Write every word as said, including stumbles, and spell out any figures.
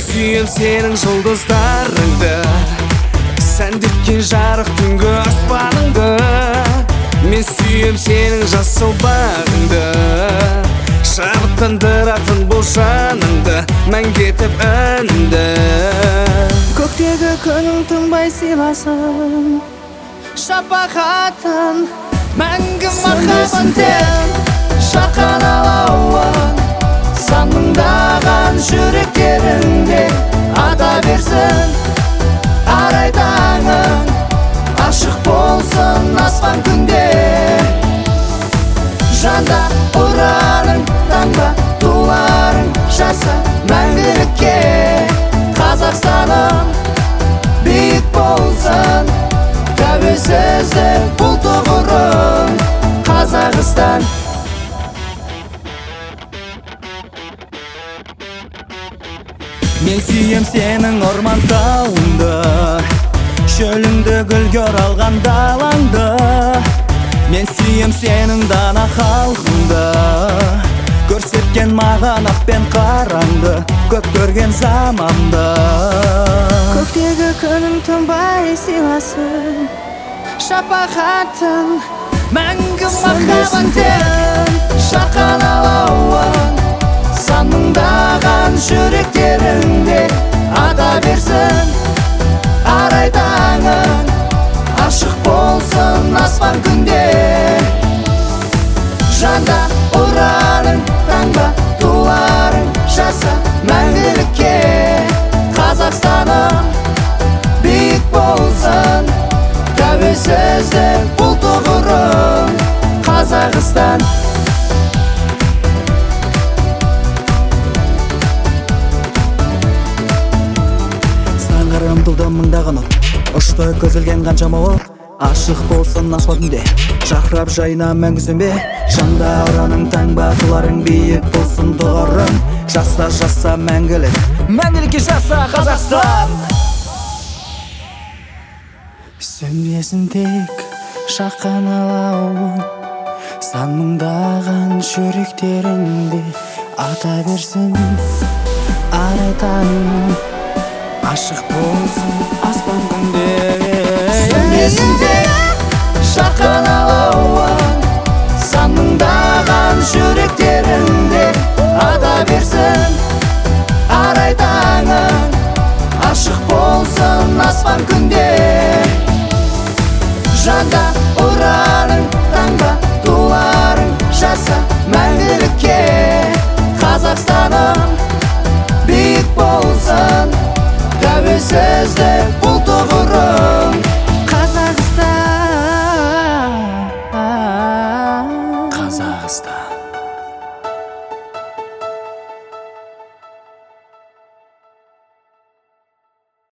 сүйем сенің жұлдыздарыңды, сәндеткен жарық түнгі аспаныңды. Мен сүйем сенің жасыл бағыңды, шабыттандыратын бұл жаныңды, мәңгі етіп үнді. Көктегі күнің тынбай сыйласын, шапағатын мәңгі махаббатпен шаққан алауын, сан мыңдаған жүректеріңде ата берсін арай таңың, ашық болсын аспан күнде. Жанда ұраның таңба туларың жаса мәңгілікке. Қазақстаным биік болсын, тәуелсіздік бұл тұғырың Қазақстан. Мен сүйем сенің орман тауыңды, шөліңді гүлге оралған далаңды. Мен сүйем сенің дана халқыңды, көрсеткен маған ақ пен қараңды, көп көрген заманды. Көктегі күнің тынбай сыйласын, шапағатын мәңгі махаббатпен шаққан алауын, сан мыңдаған жүректеріңде ата берсін арай таңың, ашық болсын аспан күнде. Жанда ұраның таңба туларың жаса мәңгілікке. Қазақстаным биік болсын, тәуелсіздік бұл тұғырың Қазақстан. Саңғыр ұмтылды мыңдаған от, ұшты көзілген қаншама от. Ашық болсын аспан күнде, жарқырап жайна мәңгі сөнбе. Жанда ұраның таңба туларың биік болсын тұғырың. Жаса жаса мәңгілік, мәңгілікке жаса Қазақстан. Сөнбесін тек шаққан алауың, сан мыңдаған жүректеріңде ата берсін арай таңың, ашық болсын аспан күнде. Сөнбесін тек шаққан алауың, сан мыңдаған жүректеріңде ата берсін арай таңың, ашық болсын аспан күнде. Жанда ұраның таңба туларың жаса мәңгілікке. Қазақстаным биік болсын, тәуелсіздік